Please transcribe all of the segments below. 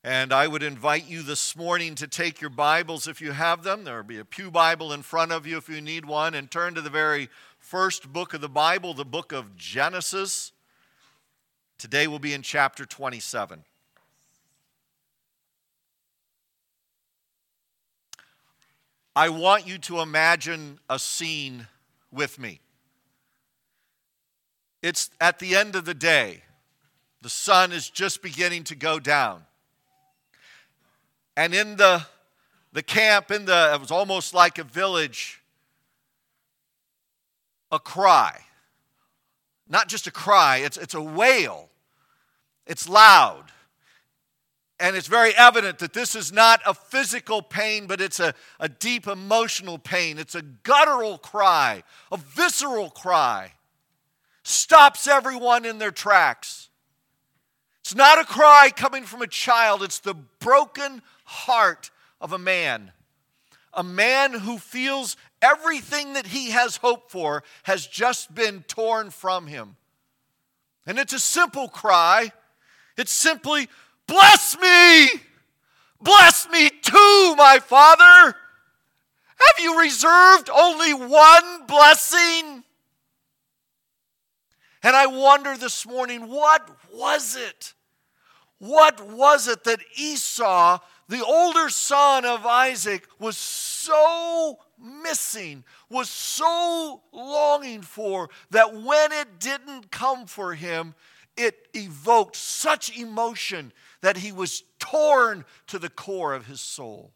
And I would invite you this morning to take your Bibles if you have them. There will be a pew Bible in front of you if you need one. And turn to the very first book of the Bible, the book of Genesis. Today we'll be in chapter 27. I want you to imagine a scene with me. It's at the end of the day. The sun is just beginning to go down. And in the camp, it was almost like a village, a cry. Not just a cry, it's a wail. It's loud. And it's very evident that this is not a physical pain, but it's a deep emotional pain. It's a guttural cry, a visceral cry. Stops everyone in their tracks. It's not a cry coming from a child, it's the broken heart of a man who feels everything that he has hoped for has just been torn from him. And it's a simple cry. It's simply, bless me too, my Father. Have you reserved only one blessing? And I wonder this morning, what was it? What was it that Esau, the older son of Isaac, was so missing, was so longing for, that when it didn't come for him, it evoked such emotion that he was torn to the core of his soul?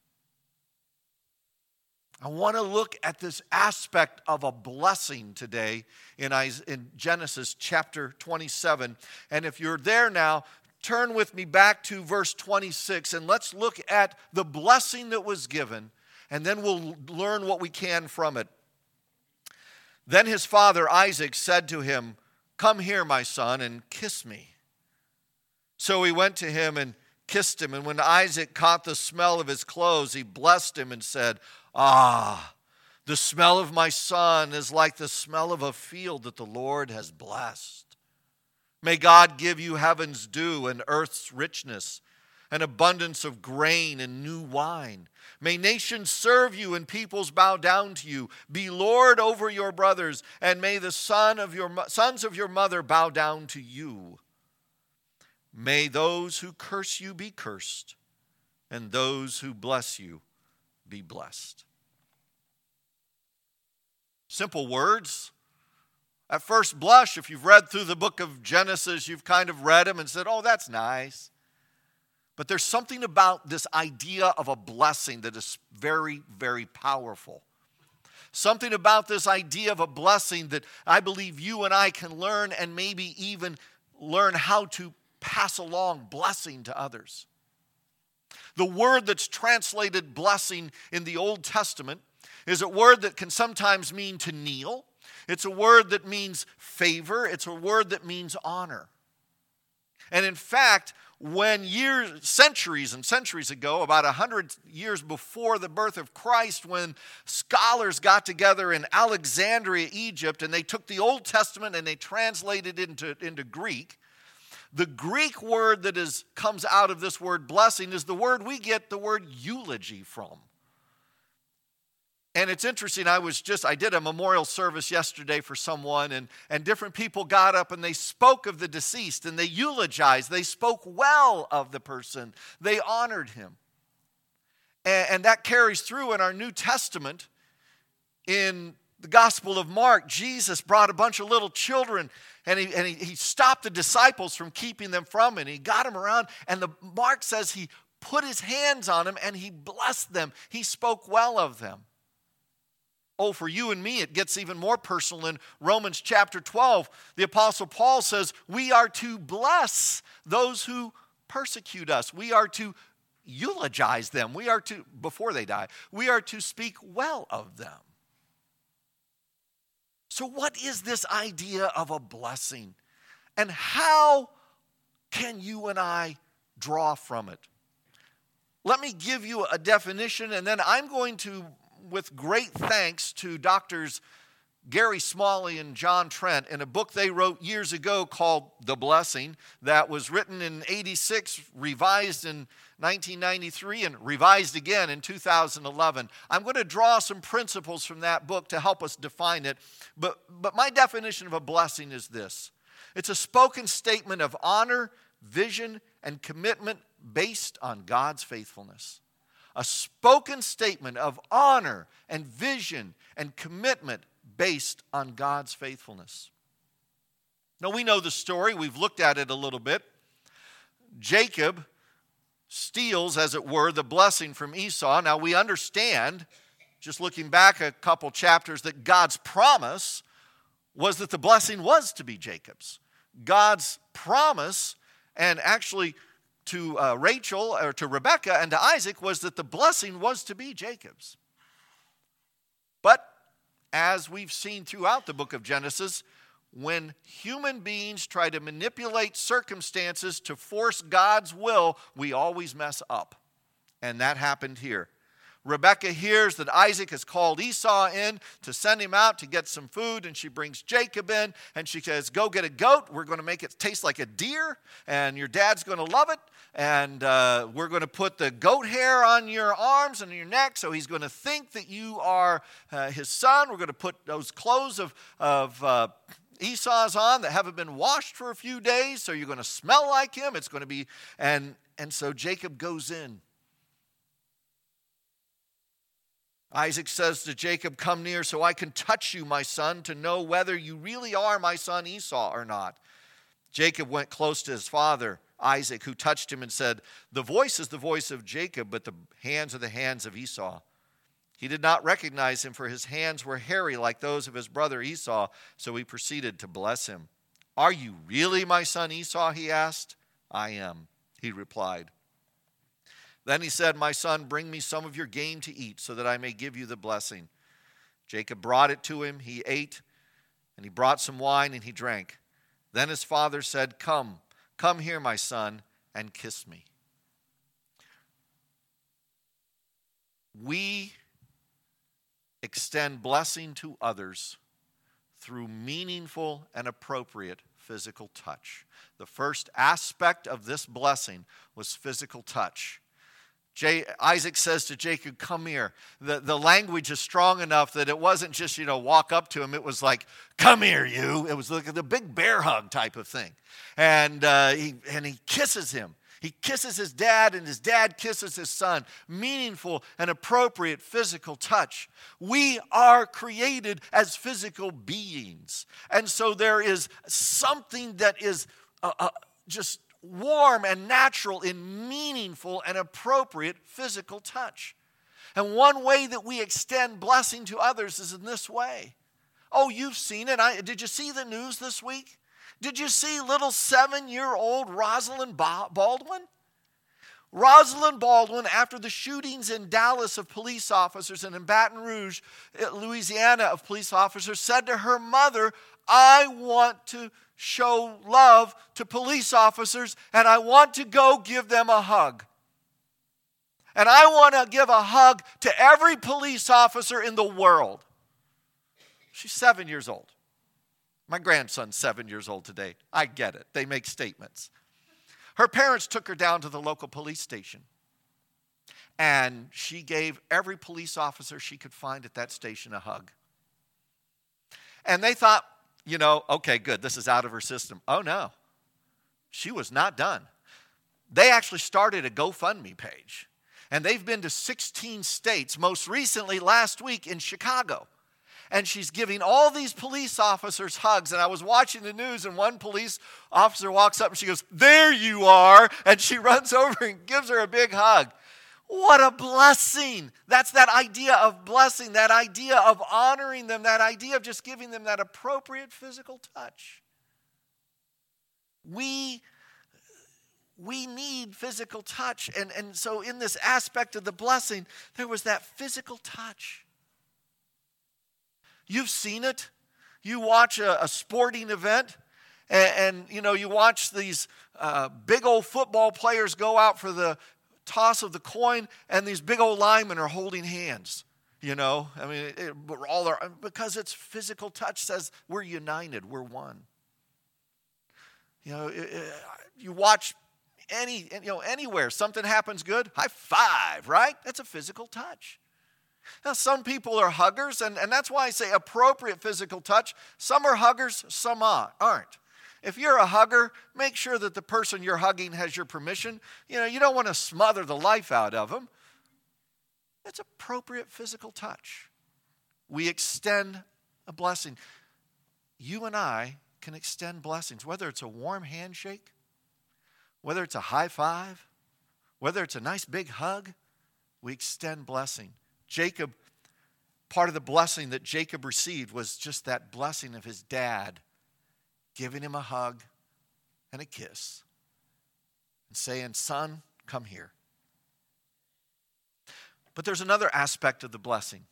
I want to look at this aspect of a blessing today in Genesis chapter 27. And if you're there now, turn with me back to verse 26 and let's look at the blessing that was given, and then we'll learn what we can from it. Then his father Isaac said to him, "Come here, my son, and kiss me." So he went to him and kissed him, and when Isaac caught the smell of his clothes, he blessed him and said, "Ah, the smell of my son is like the smell of a field that the Lord has blessed. May God give you heaven's dew and earth's richness, an abundance of grain and new wine. May nations serve you and peoples bow down to you. Be Lord over your brothers, and may the sons of your mother bow down to you. May those who curse you be cursed, and those who bless you be blessed." Simple words. At first blush, if you've read through the book of Genesis, you've kind of read them and said, "Oh, that's nice." But there's something about this idea of a blessing that is very, very powerful. Something about this idea of a blessing that I believe you and I can learn, and maybe even learn how to pass along blessing to others. The word that's translated blessing in the Old Testament is a word that can sometimes mean to kneel. It's a word that means favor. It's a word that means honor. And in fact, when centuries and centuries ago, about 100 years before the birth of Christ, when scholars got together in Alexandria, Egypt, and they took the Old Testament and they translated it into Greek, the Greek word that comes out of this word blessing is the word we get the word eulogy from. And it's interesting, I did a memorial service yesterday for someone, and different people got up and they spoke of the deceased and they eulogized. They spoke well of the person. They honored him. And that carries through in our New Testament. In the Gospel of Mark, Jesus brought a bunch of little children and he stopped the disciples from keeping them from it. He got them around, and Mark says he put his hands on them and he blessed them. He spoke well of them. Oh, for you and me, it gets even more personal. In Romans chapter 12, the Apostle Paul says, we are to bless those who persecute us. We are to eulogize them. Before they die, we are to speak well of them. So what is this idea of a blessing? And how can you and I draw from it? Let me give you a definition, and then I'm going to, with great thanks to Doctors Gary Smalley and John Trent in a book they wrote years ago called The Blessing, that was written in 86, revised in 1993, and revised again in 2011. I'm going to draw some principles from that book to help us define it. But my definition of a blessing is this. It's a spoken statement of honor, vision, and commitment based on God's faithfulness. A spoken statement of honor and vision and commitment based on God's faithfulness. Now, we know the story. We've looked at it a little bit. Jacob steals, as it were, the blessing from Esau. Now, we understand, just looking back a couple chapters, that God's promise was that the blessing was to be Jacob's. God's promise, and actually to Rachel, or to Rebekah and to Isaac, was that the blessing was to be Jacob's. But as we've seen throughout the book of Genesis, when human beings try to manipulate circumstances to force God's will, we always mess up. And that happened here. Rebekah hears that Isaac has called Esau in to send him out to get some food, and she brings Jacob in, and she says, go get a goat. We're going to make it taste like a deer, and your dad's going to love it, and we're going to put the goat hair on your arms and your neck, so he's going to think that you are his son. We're going to put those clothes of Esau's on that haven't been washed for a few days, so you're going to smell like him. It's going to be, and so Jacob goes in. Isaac says to Jacob, come near so I can touch you, my son, to know whether you really are my son Esau or not. Jacob went close to his father, Isaac, who touched him and said, the voice is the voice of Jacob, but the hands are the hands of Esau. He did not recognize him, for his hands were hairy like those of his brother Esau, so he proceeded to bless him. Are you really my son Esau, he asked. I am, he replied. Then he said, my son, bring me some of your game to eat so that I may give you the blessing. Jacob brought it to him. He ate, and he brought some wine, and he drank. Then his father said, come here, my son, and kiss me. We extend blessing to others through meaningful and appropriate physical touch. The first aspect of this blessing was physical touch. Isaac says to Jacob, come here. The language is strong enough that it wasn't just, walk up to him. It was like, come here, you. It was like the big bear hug type of thing. And he kisses him. He kisses his dad, and his dad kisses his son. Meaningful and appropriate physical touch. We are created as physical beings. And so there is something that is just warm and natural in meaningful and appropriate physical touch. And one way that we extend blessing to others is in this way. Oh, you've seen it. Did you see the news this week? Did you see little 7-year-old Rosalind Baldwin? Rosalind Baldwin, after the shootings in Dallas of police officers and in Baton Rouge, Louisiana, of police officers, said to her mother, I want to show love to police officers, and I want to go give them a hug. And I want to give a hug to every police officer in the world. She's 7 years old. My grandson's 7 years old today. I get it. They make statements. Her parents took her down to the local police station, and she gave every police officer she could find at that station a hug. And they thought, okay, good, this is out of her system. Oh, no. She was not done. They actually started a GoFundMe page, and they've been to 16 states, most recently last week in Chicago. And she's giving all these police officers hugs. And I was watching the news, and one police officer walks up and she goes, there you are. And she runs over and gives her a big hug. What a blessing. That's that idea of blessing, that idea of honoring them, that idea of just giving them that appropriate physical touch. We need physical touch. And so in this aspect of the blessing, there was that physical touch. You've seen it. You watch a sporting event, and you watch these big old football players go out for the toss of the coin, and these big old linemen are holding hands. You know, I mean, because it's physical touch says we're united, we're one. You know, you watch anywhere, something happens good, high five, right? That's a physical touch. Now, some people are huggers, and that's why I say appropriate physical touch. Some are huggers, some aren't. If you're a hugger, make sure that the person you're hugging has your permission. You know, you don't want to smother the life out of them. It's appropriate physical touch. We extend a blessing. You and I can extend blessings, whether it's a warm handshake, whether it's a high five, whether it's a nice big hug, we extend blessing. Jacob, part of the blessing that Jacob received was just that blessing of his dad giving him a hug and a kiss and saying, son, come here. But there's another aspect of the blessing.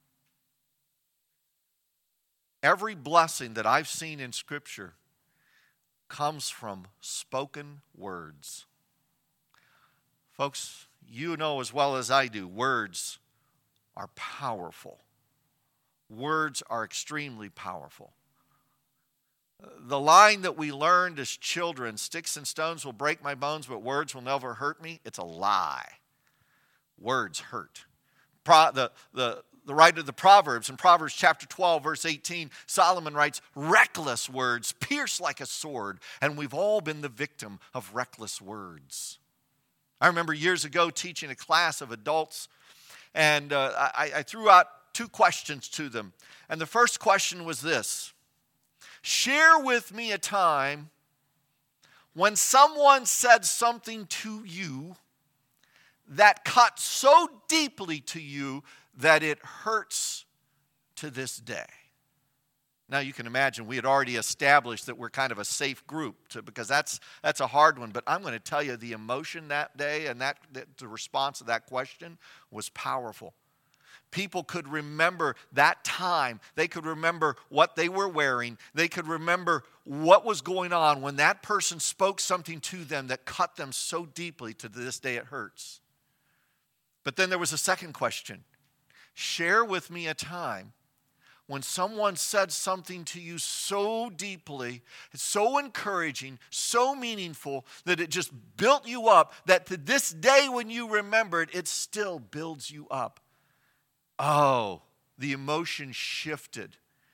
Every blessing that I've seen in Scripture comes from spoken words. Folks, you know as well as I do, words are powerful. Words are extremely powerful. The line that we learned as children, sticks and stones will break my bones, but words will never hurt me, it's a lie. Words hurt. The writer of the Proverbs, in Proverbs chapter 12, verse 18, Solomon writes, reckless words pierce like a sword, and we've all been the victim of reckless words. I remember years ago teaching a class of adults, and I threw out 2 questions to them. And the first question was this: share with me a time when someone said something to you that cut so deeply to you that it hurts to this day. Now you can imagine we had already established that we're kind of a safe group because that's a hard one. But I'm going to tell you the emotion that day and the response to that question was powerful. People could remember that time. They could remember what they were wearing. They could remember what was going on when that person spoke something to them that cut them so deeply to this day it hurts. But then there was a second question. Share with me a time when someone said something to you so deeply, so encouraging, so meaningful, that it just built you up, that to this day when you remember it, it still builds you up. Oh, the emotion shifted.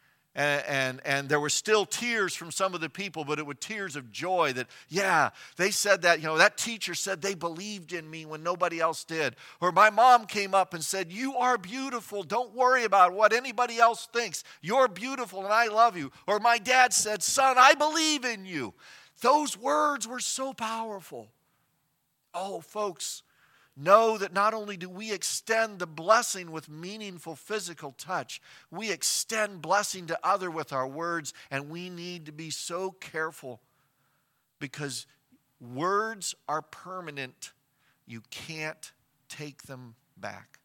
And there were still tears from some of the people, but it was tears of joy that, yeah, they said that, that teacher said they believed in me when nobody else did. Or my mom came up and said, you are beautiful. Don't worry about what anybody else thinks. You're beautiful and I love you. Or my dad said, son, I believe in you. Those words were so powerful. Oh, folks, know that not only do we extend the blessing with meaningful physical touch, we extend blessing to others with our words, and we need to be so careful because words are permanent. You can't take them back.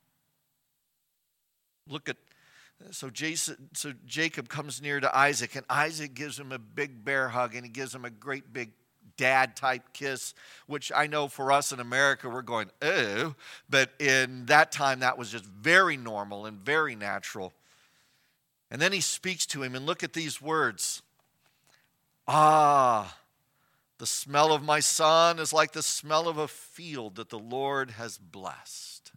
So Jacob comes near to Isaac, and Isaac gives him a big bear hug, and he gives him a great big dad-type kiss, which I know for us in America, we're going, oh, but in that time, that was just very normal and very natural. And then he speaks to him, and look at these words. Ah, the smell of my son is like the smell of a field that the Lord has blessed.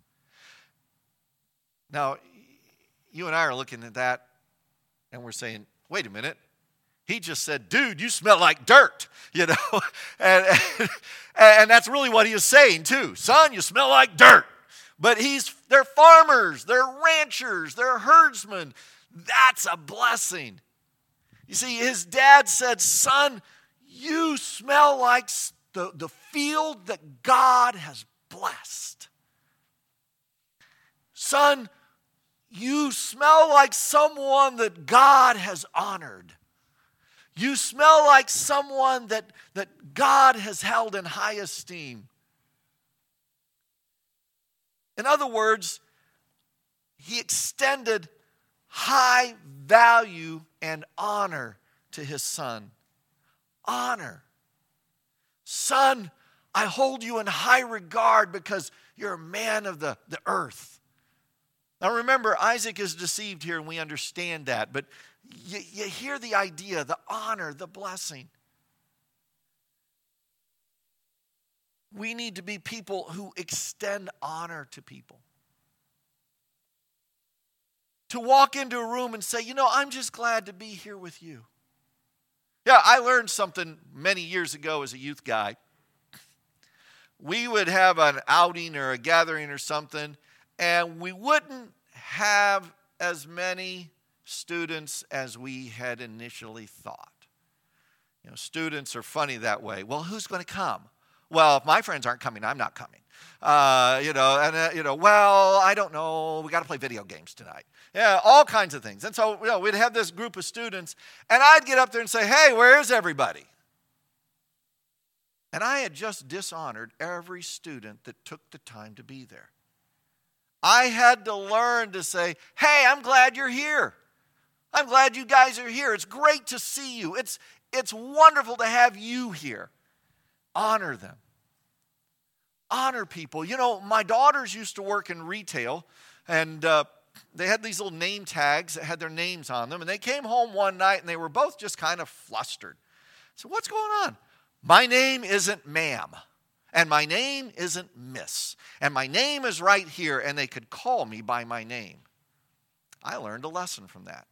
Now, you and I are looking at that, and we're saying, wait a minute. He just said, dude, you smell like dirt, and that's really what he is saying too. Son, you smell like dirt. But they're farmers, they're ranchers, they're herdsmen. That's a blessing. You see, his dad said, son, you smell like the field that God has blessed. Son, you smell like someone that God has honored. You smell like someone that God has held in high esteem. In other words, he extended high value and honor to his son. Honor. Son, I hold you in high regard because you're a man of the earth. Now remember, Isaac is deceived here, and we understand that. But you hear the idea, the honor, the blessing. We need to be people who extend honor to people. To walk into a room and say, I'm just glad to be here with you. Yeah, I learned something many years ago as a youth guy. We would have an outing or a gathering or something, and we wouldn't have as many students as we had initially thought. Students are funny that way. Well, who's going to come? Well, if my friends aren't coming, I'm not coming. Well, I don't know. We got to play video games tonight. Yeah, all kinds of things. And so, we'd have this group of students, and I'd get up there and say, hey, where is everybody? And I had just dishonored every student that took the time to be there. I had to learn to say, hey, I'm glad you're here. I'm glad you guys are here. It's great to see you. It's wonderful to have you here. Honor them. Honor people. My daughters used to work in retail, and they had these little name tags that had their names on them, and they came home one night, and they were both just kind of flustered. So what's going on? My name isn't ma'am, and my name isn't miss, and my name is right here, and they could call me by my name. I learned a lesson from that.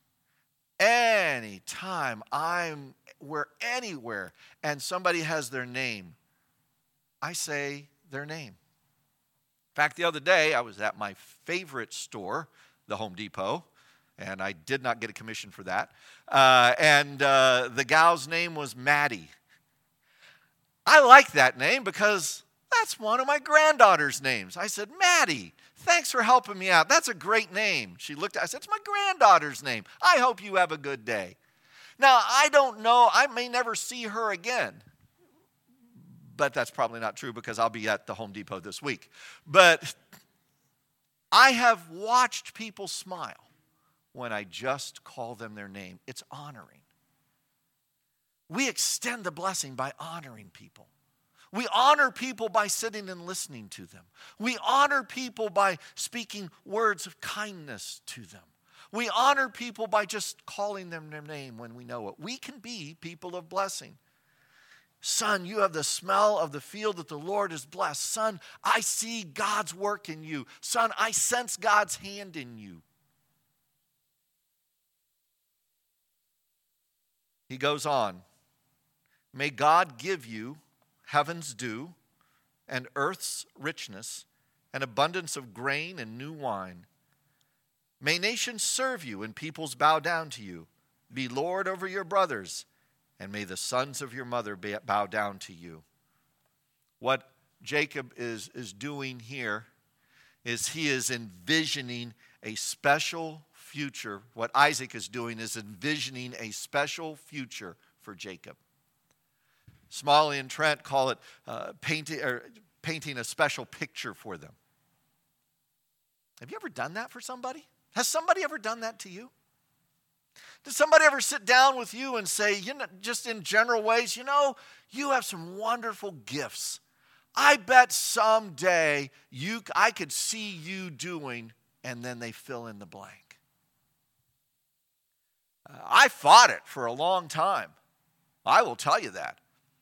Anytime we're anywhere and somebody has their name, I say their name. In fact, the other day, I was at my favorite store, the Home Depot, and I did not get a commission for that. The gal's name was Maddie. I like that name because that's one of my granddaughter's names. I said, Maddie, thanks for helping me out. That's a great name. She looked at it. I said, it's my granddaughter's name. I hope you have a good day. Now, I don't know. I may never see her again. But that's probably not true because I'll be at the Home Depot this week. But I have watched people smile when I just call them their name. It's honoring. We extend the blessing by honoring people. We honor people by sitting and listening to them. We honor people by speaking words of kindness to them. We honor people by just calling them their name when we know it. We can be people of blessing. Son, you have the smell of the field that the Lord has blessed. Son, I see God's work in you. Son, I sense God's hand in you. He goes on. May God give you heaven's dew and earth's richness, an abundance of grain and new wine. May nations serve you and peoples bow down to you. Be Lord over your brothers, and may the sons of your mother bow down to you. What Jacob is doing here is he is envisioning a special future. What Isaac is doing is envisioning a special future for Jacob. Smalley and Trent call it painting a special picture for them. Have you ever done that for somebody? Has somebody ever done that to you? Did somebody ever sit down with you and say, just in general ways, you have some wonderful gifts. I bet someday I could see you doing, and then they fill in the blank. I fought it for a long time. I will tell you that.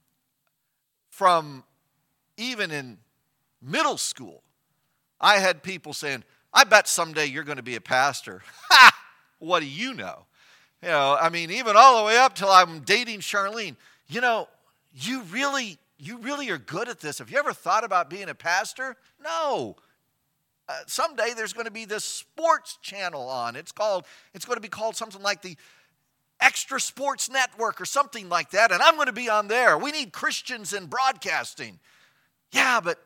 From even in middle school, I had people saying, I bet someday you're going to be a pastor. Ha! What do you know? Even all the way up till I'm dating Charlene. You really are good at this. Have you ever thought about being a pastor? No. Someday there's going to be this sports channel on. It's going to be called something like the Extra Sports Network or something like that, and I'm going to be on there. We need Christians in broadcasting. Yeah, but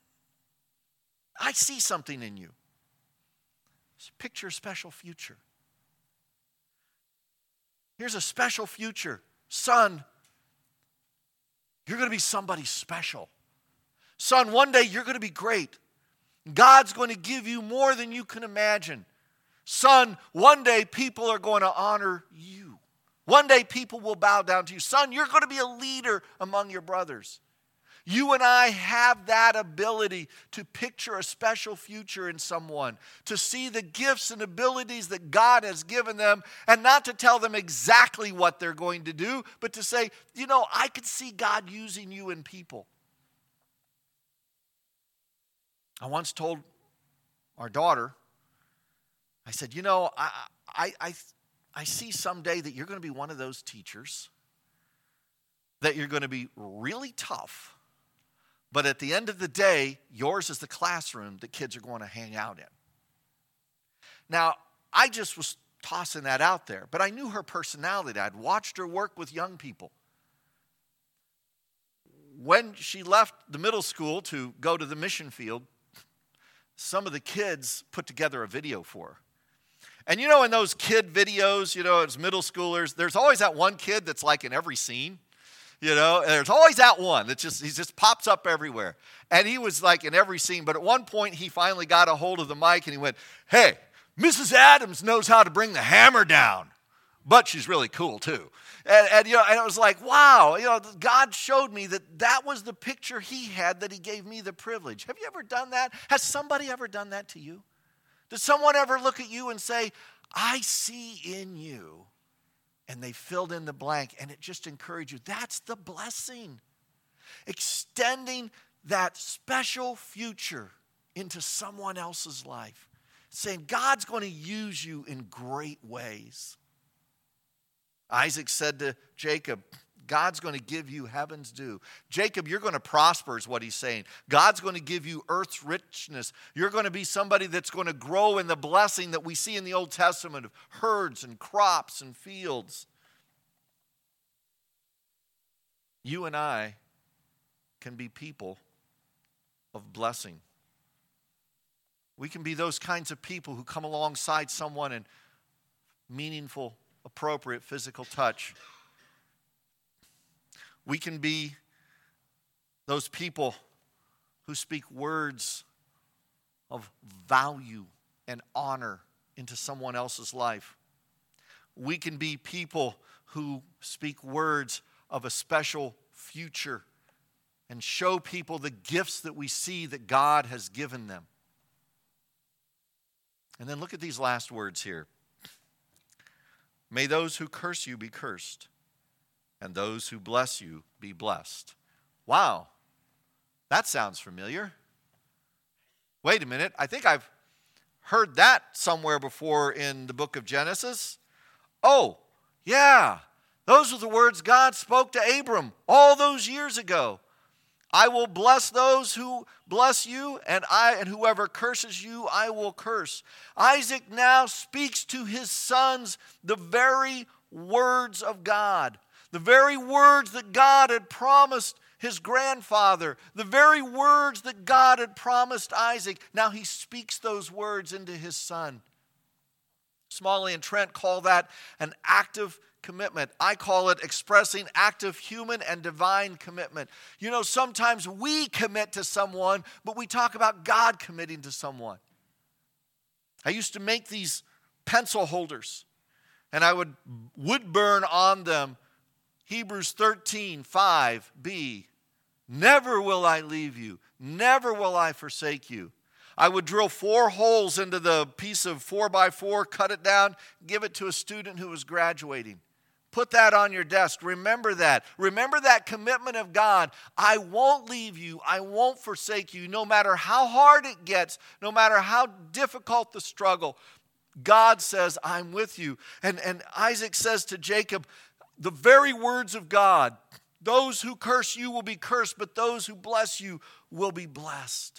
I see something in you. Picture a special future. Here's a special future. Son, you're going to be somebody special. Son, one day you're going to be great. God's going to give you more than you can imagine. Son, one day people are going to honor you. One day people will bow down to you. Son, you're going to be a leader among your brothers. You and I have that ability to picture a special future in someone, to see the gifts and abilities that God has given them, and not to tell them exactly what they're going to do, but to say, I could see God using you in people. I once told our daughter, I said, I see someday that you're going to be one of those teachers, that you're going to be really tough. But at the end of the day, yours is the classroom that kids are going to hang out in. Now, I just was tossing that out there, but I knew her personality. I'd watched her work with young people. When she left the middle school to go to the mission field, some of the kids put together a video for her. And in those kid videos, as middle schoolers, there's always that one kid that's like in every scene. There's always that one that he just pops up everywhere. And he was like in every scene, but at one point he finally got a hold of the mic and he went, "Hey, Mrs. Adams knows how to bring the hammer down, but she's really cool too." And it was like, wow, God showed me that was the picture he had, that he gave me the privilege. Have you ever done that? Has somebody ever done that to you? Does someone ever look at you and say, "I see in you," and they filled in the blank, and it just encouraged you? That's the blessing. Extending that special future into someone else's life. Saying, God's going to use you in great ways. Isaac said to Jacob, God's going to give you heaven's dew. Jacob, you're going to prosper is what he's saying. God's going to give you earth's richness. You're going to be somebody that's going to grow in the blessing that we see in the Old Testament of herds and crops and fields. You and I can be people of blessing. We can be those kinds of people who come alongside someone in meaningful, appropriate physical touch. We can be those people who speak words of value and honor into someone else's life. We can be people who speak words of a special future and show people the gifts that we see that God has given them. And then look at these last words here. May those who curse you be cursed, and those who bless you be blessed. Wow, that sounds familiar. Wait a minute, I think I've heard that somewhere before in the book of Genesis. Oh, yeah, those are the words God spoke to Abram all those years ago. I will bless those who bless you, and whoever curses you, I will curse. Isaac now speaks to his sons the very words of God, the very words that God had promised his grandfather, the very words that God had promised Isaac. Now he speaks those words into his son. Smalley and Trent call that an active commitment. I call it expressing active human and divine commitment. Sometimes we commit to someone, but we talk about God committing to someone. I used to make these pencil holders, and I would burn on them Hebrews 13:5b. Never will I leave you. Never will I forsake you. I would drill 4 holes into the piece of 4x4, cut it down, give it to a student who was graduating. Put that on your desk. Remember that. Remember that commitment of God. I won't leave you. I won't forsake you. No matter how hard it gets, no matter how difficult the struggle, God says, I'm with you. And Isaac says to Jacob, the very words of God, those who curse you will be cursed, but those who bless you will be blessed.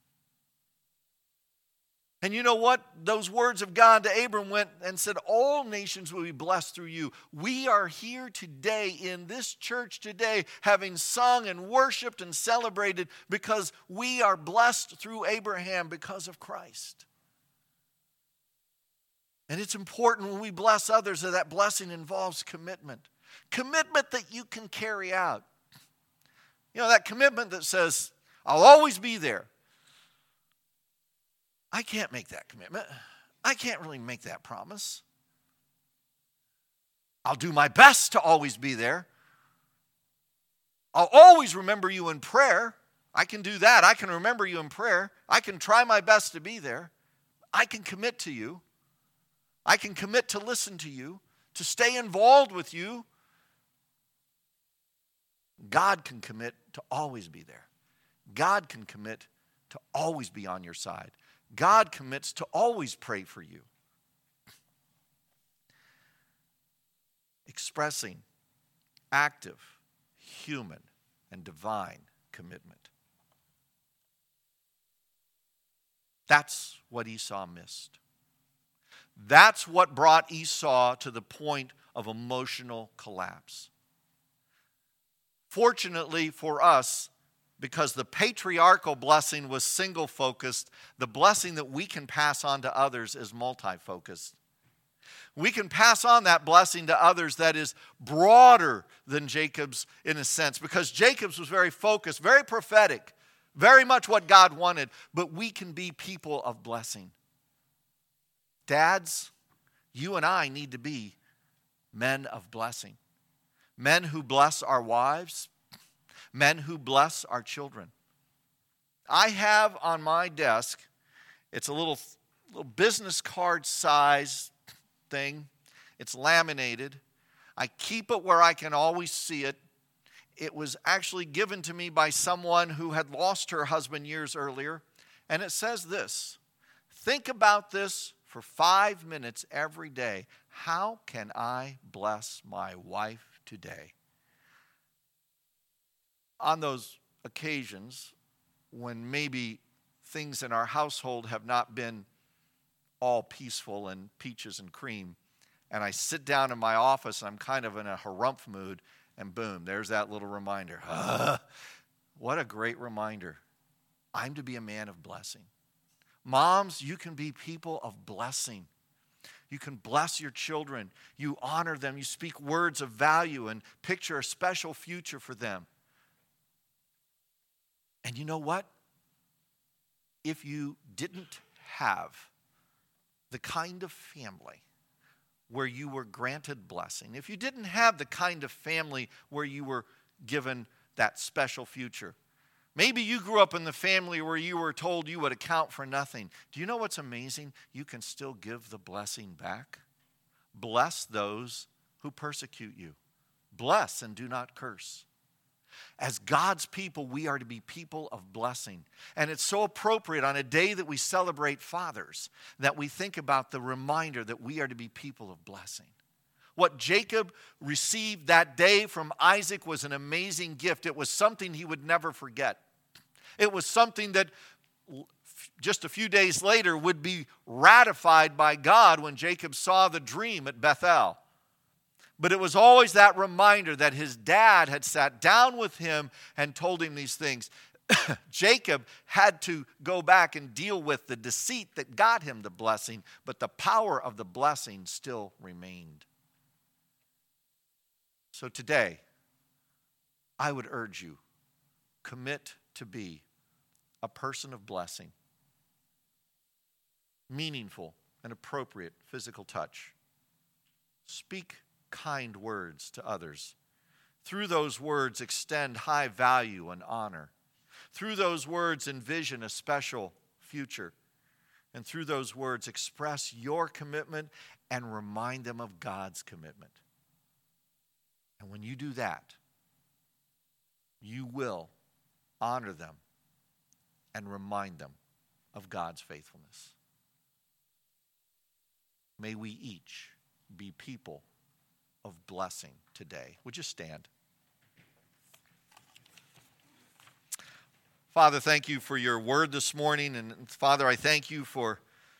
And you know what? Those words of God to Abram went and said, all nations will be blessed through you. We are here today in this church today having sung and worshiped and celebrated because we are blessed through Abraham because of Christ. And it's important when we bless others that blessing involves commitment. Commitment that you can carry out. That commitment that says, I'll always be there. I can't make that commitment. I can't really make that promise. I'll do my best to always be there. I'll always remember you in prayer. I can do that. I can remember you in prayer. I can try my best to be there. I can commit to you. I can commit to listen to you, to stay involved with you. God can commit to always be there. God can commit to always be on your side. God commits to always pray for you. Expressing active, human, and divine commitment. That's what Esau missed. That's what brought Esau to the point of emotional collapse. Fortunately for us, because the patriarchal blessing was single-focused, the blessing that we can pass on to others is multi-focused. We can pass on that blessing to others that is broader than Jacob's in a sense, because Jacob's was very focused, very prophetic, very much what God wanted, but we can be people of blessing. Dads, you and I need to be men of blessing. Men who bless our wives, men who bless our children. I have on my desk, it's a little business card size thing. It's laminated. I keep it where I can always see it. It was actually given to me by someone who had lost her husband years earlier. And it says this: think about this for 5 minutes every day. How can I bless my wife today? On those occasions when maybe things in our household have not been all peaceful and peaches and cream, and I sit down in my office and I'm kind of in a harumph mood, and boom, there's that little reminder. What a great reminder. I'm to be a man of blessing. Moms, you can be people of blessing. You can bless your children. You honor them. You speak words of value and picture a special future for them. And you know what? If you didn't have the kind of family where you were granted blessing, if you didn't have the kind of family where you were given that special future, maybe you grew up in the family where you were told you would account for nothing. Do you know what's amazing? You can still give the blessing back. Bless those who persecute you. Bless and do not curse. As God's people, we are to be people of blessing. And it's so appropriate on a day that we celebrate fathers that we think about the reminder that we are to be people of blessing. What Jacob received that day from Isaac was an amazing gift. It was something he would never forget. It was something that just a few days later would be ratified by God when Jacob saw the dream at Bethel. But it was always that reminder that his dad had sat down with him and told him these things. Jacob had to go back and deal with the deceit that got him the blessing, but the power of the blessing still remained. So today, I would urge you, commit to be a person of blessing, meaningful and appropriate physical touch. Speak kind words to others. Through those words, extend high value and honor. Through those words, envision a special future. And through those words, express your commitment and remind them of God's commitment. And when you do that, you will honor them and remind them of God's faithfulness. May we each be people of blessing today. Would you stand? Father, thank you for your word this morning. And Father, I thank you for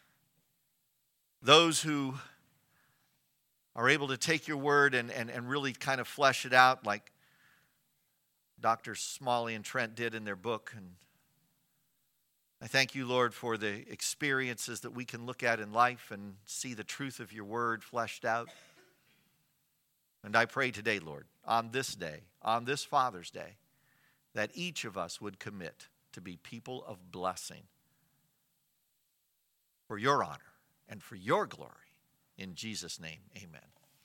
those who are able to take your word and really kind of flesh it out like Dr. Smalley and Trent did in their book. And I thank you, Lord, for the experiences that we can look at in life and see the truth of your word fleshed out. And I pray today, Lord, on this day, on this Father's Day, that each of us would commit to be people of blessing for your honor and for your glory. In Jesus' name, amen.